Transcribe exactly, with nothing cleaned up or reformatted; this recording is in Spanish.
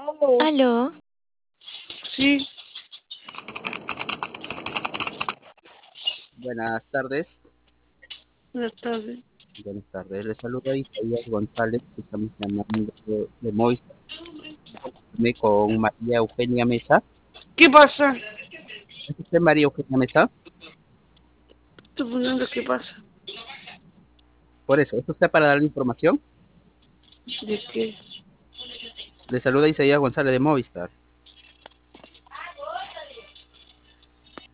Aló, Sí, Buenas tardes. buenas tardes. Buenas tardes. Les saluda Isaías González. Estamos llamando de, de Movistar. Me con María Eugenia Mesa. ¿Qué pasa? ¿Es usted María Eugenia Mesa? Estoy preguntando qué pasa. Por eso, ¿es usted para darle información? ¿De qué? Le saluda Isaías González de Movistar.